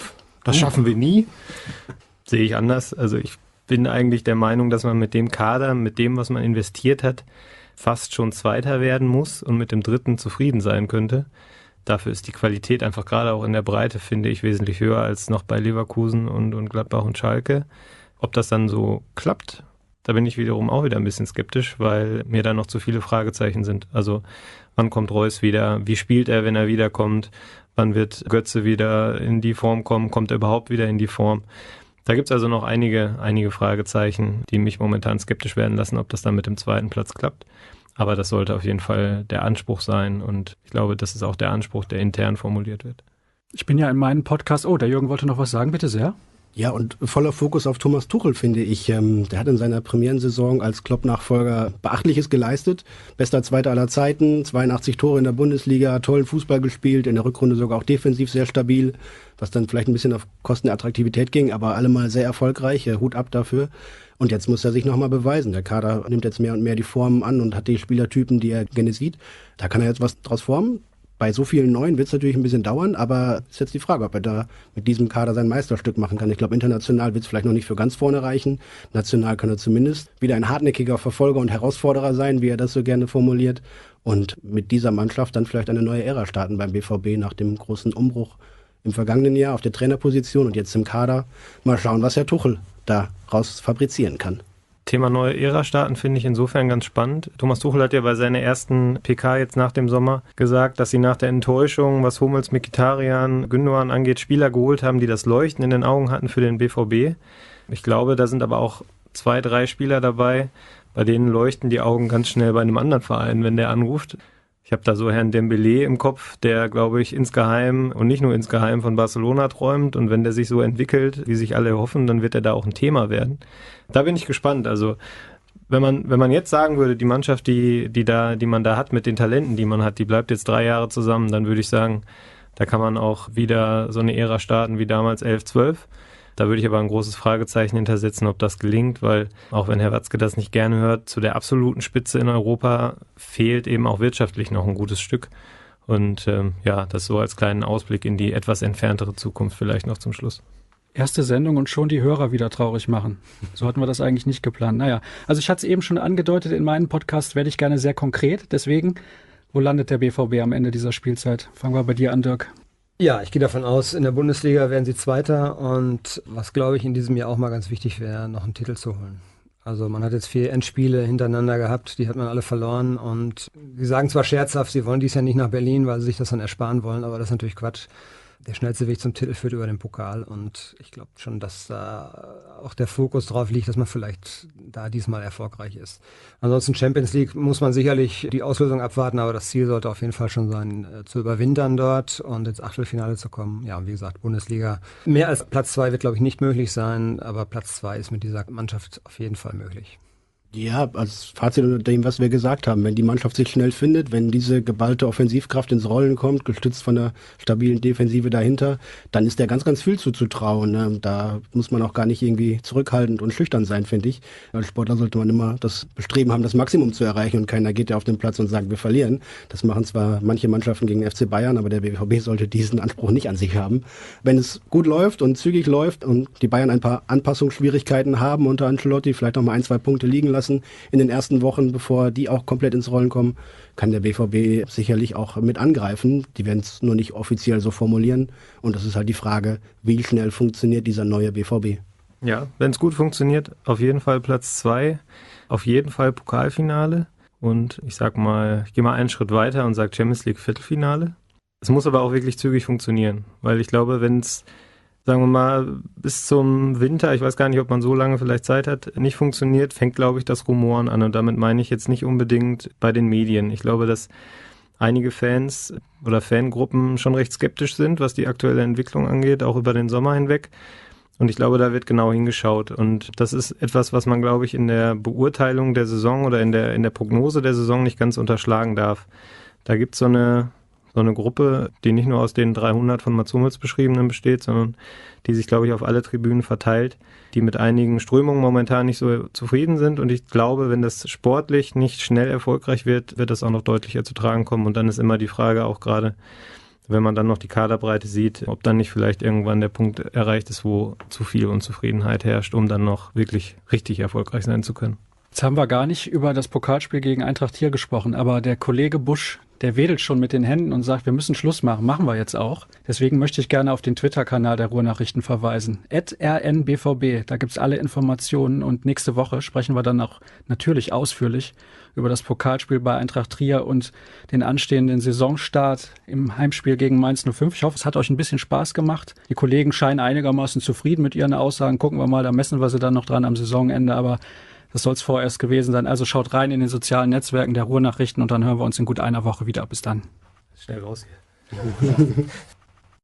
Das schaffen wir nie. Sehe ich anders. Also ich bin eigentlich der Meinung, dass man mit dem Kader, mit dem, was man investiert hat, fast schon Zweiter werden muss und mit dem Dritten zufrieden sein könnte. Dafür ist die Qualität einfach gerade auch in der Breite, finde ich, wesentlich höher als noch bei Leverkusen und Gladbach und Schalke. Ob das dann so klappt, da bin ich wiederum auch wieder ein bisschen skeptisch, weil mir da noch zu viele Fragezeichen sind. Also wann kommt Reus wieder? Wie spielt er, wenn er wiederkommt? Wann wird Götze wieder in die Form kommen? Kommt er überhaupt wieder in die Form? Da gibt's also noch einige Fragezeichen, die mich momentan skeptisch werden lassen, ob das dann mit dem zweiten Platz klappt. Aber das sollte auf jeden Fall der Anspruch sein und ich glaube, das ist auch der Anspruch, der intern formuliert wird. Ich bin ja in meinem Podcast, der Jürgen wollte noch was sagen, bitte sehr. Ja, und voller Fokus auf Thomas Tuchel, finde ich. Der hat in seiner Premierensaison als Klopp-Nachfolger Beachtliches geleistet. Bester Zweiter aller Zeiten, 82 Tore in der Bundesliga, tollen Fußball gespielt, in der Rückrunde sogar auch defensiv sehr stabil, was dann vielleicht ein bisschen auf Kosten der Attraktivität ging, aber allemal sehr erfolgreich. Hut ab dafür. Und jetzt muss er sich nochmal beweisen. Der Kader nimmt jetzt mehr und mehr die Formen an und hat die Spielertypen, die er gerne sieht. Da kann er jetzt was draus formen. Bei so vielen Neuen wird es natürlich ein bisschen dauern, aber ist jetzt die Frage, ob er da mit diesem Kader sein Meisterstück machen kann. Ich glaube, international wird es vielleicht noch nicht für ganz vorne reichen. National kann er zumindest wieder ein hartnäckiger Verfolger und Herausforderer sein, wie er das so gerne formuliert. Und mit dieser Mannschaft dann vielleicht eine neue Ära starten beim BVB nach dem großen Umbruch im vergangenen Jahr auf der Trainerposition und jetzt im Kader. Mal schauen, was Herr Tuchel da raus fabrizieren kann. Thema neue Ära starten finde ich insofern ganz spannend. Thomas Tuchel hat ja bei seiner ersten PK jetzt nach dem Sommer gesagt, dass sie nach der Enttäuschung, was Hummels, Mkhitaryan, Gündoğan angeht, Spieler geholt haben, die das Leuchten in den Augen hatten für den BVB. Ich glaube, da sind aber auch 2, 3 Spieler dabei, bei denen leuchten die Augen ganz schnell bei einem anderen Verein, wenn der anruft. Ich habe da so Herrn Dembélé im Kopf, der, glaube ich, insgeheim und nicht nur insgeheim von Barcelona träumt. Und wenn der sich so entwickelt, wie sich alle hoffen, dann wird er da auch ein Thema werden. Da bin ich gespannt. Also wenn man jetzt sagen würde, die Mannschaft, die man da hat mit den Talenten, die man hat, die bleibt jetzt 3 Jahre zusammen, dann würde ich sagen, da kann man auch wieder so eine Ära starten wie damals 11, 12. Da würde ich aber ein großes Fragezeichen hintersetzen, ob das gelingt, weil auch wenn Herr Watzke das nicht gerne hört, zu der absoluten Spitze in Europa fehlt eben auch wirtschaftlich noch ein gutes Stück. Und das so als kleinen Ausblick in die etwas entferntere Zukunft vielleicht noch zum Schluss. Erste Sendung und schon die Hörer wieder traurig machen. So hatten wir das eigentlich nicht geplant. Naja, also ich hatte es eben schon angedeutet, in meinem Podcast werde ich gerne sehr konkret. Deswegen, wo landet der BVB am Ende dieser Spielzeit? Fangen wir bei dir an, Dirk. Ja, ich gehe davon aus, in der Bundesliga werden sie Zweiter und was, glaube ich, in diesem Jahr auch mal ganz wichtig wäre, noch einen Titel zu holen. Also man hat jetzt 4 Endspiele hintereinander gehabt, die hat man alle verloren und sie sagen zwar scherzhaft, sie wollen dies Jahr nicht nach Berlin, weil sie sich das dann ersparen wollen, aber das ist natürlich Quatsch. Der schnellste Weg zum Titel führt über den Pokal und ich glaube schon, dass da auch der Fokus drauf liegt, dass man vielleicht da diesmal erfolgreich ist. Ansonsten Champions League muss man sicherlich die Auslösung abwarten, aber das Ziel sollte auf jeden Fall schon sein, zu überwintern dort und ins Achtelfinale zu kommen. Ja, und wie gesagt, Bundesliga. Mehr als Platz 2 wird, glaube ich, nicht möglich sein, aber Platz 2 ist mit dieser Mannschaft auf jeden Fall möglich. Ja, als Fazit unter dem, was wir gesagt haben, wenn die Mannschaft sich schnell findet, wenn diese geballte Offensivkraft ins Rollen kommt, gestützt von der stabilen Defensive dahinter, dann ist der ganz, ganz viel zuzutrauen. Ne? Da muss man auch gar nicht irgendwie zurückhaltend und schüchtern sein, finde ich. Als Sportler sollte man immer das Bestreben haben, das Maximum zu erreichen und keiner geht ja auf den Platz und sagt, wir verlieren. Das machen zwar manche Mannschaften gegen FC Bayern, aber der BVB sollte diesen Anspruch nicht an sich haben. Wenn es gut läuft und zügig läuft und die Bayern ein paar Anpassungsschwierigkeiten haben unter Ancelotti, vielleicht noch mal 1, 2 Punkte liegen lassen, in den ersten Wochen, bevor die auch komplett ins Rollen kommen, kann der BVB sicherlich auch mit angreifen. Die werden es nur nicht offiziell so formulieren. Und das ist halt die Frage, wie schnell funktioniert dieser neue BVB? Ja, wenn es gut funktioniert, auf jeden Fall Platz 2, auf jeden Fall Pokalfinale. Und ich sag mal, ich gehe mal einen Schritt weiter und sage Champions League Viertelfinale. Es muss aber auch wirklich zügig funktionieren, weil ich glaube, wenn es, sagen wir mal, bis zum Winter, ich weiß gar nicht, ob man so lange vielleicht Zeit hat, nicht funktioniert, fängt, glaube ich, das Rumoren an. Und damit meine ich jetzt nicht unbedingt bei den Medien. Ich glaube, dass einige Fans oder Fangruppen schon recht skeptisch sind, was die aktuelle Entwicklung angeht, auch über den Sommer hinweg. Und ich glaube, da wird genau hingeschaut. Und das ist etwas, was man, glaube ich, in der Beurteilung der Saison oder in der Prognose der Saison nicht ganz unterschlagen darf. Da gibt es so eine Gruppe, die nicht nur aus den 300 von Mats Hummels beschriebenen besteht, sondern die sich, glaube ich, auf alle Tribünen verteilt, die mit einigen Strömungen momentan nicht so zufrieden sind. Und ich glaube, wenn das sportlich nicht schnell erfolgreich wird, wird das auch noch deutlicher zu tragen kommen. Und dann ist immer die Frage auch gerade, wenn man dann noch die Kaderbreite sieht, ob dann nicht vielleicht irgendwann der Punkt erreicht ist, wo zu viel Unzufriedenheit herrscht, um dann noch wirklich richtig erfolgreich sein zu können. Jetzt haben wir gar nicht über das Pokalspiel gegen Eintracht Trier gesprochen, aber der Kollege Busch, der wedelt schon mit den Händen und sagt, wir müssen Schluss machen. Machen wir jetzt auch. Deswegen möchte ich gerne auf den Twitter-Kanal der Ruhrnachrichten verweisen. @rnbvb, da gibt's alle Informationen und nächste Woche sprechen wir dann auch natürlich ausführlich über das Pokalspiel bei Eintracht Trier und den anstehenden Saisonstart im Heimspiel gegen Mainz 05. Ich hoffe, es hat euch ein bisschen Spaß gemacht. Die Kollegen scheinen einigermaßen zufrieden mit ihren Aussagen. Gucken wir mal, da messen wir sie dann noch dran am Saisonende, aber das soll es vorerst gewesen sein. Also schaut rein in den sozialen Netzwerken der Ruhrnachrichten und dann hören wir uns in gut einer Woche wieder. Bis dann. Schnell raus hier.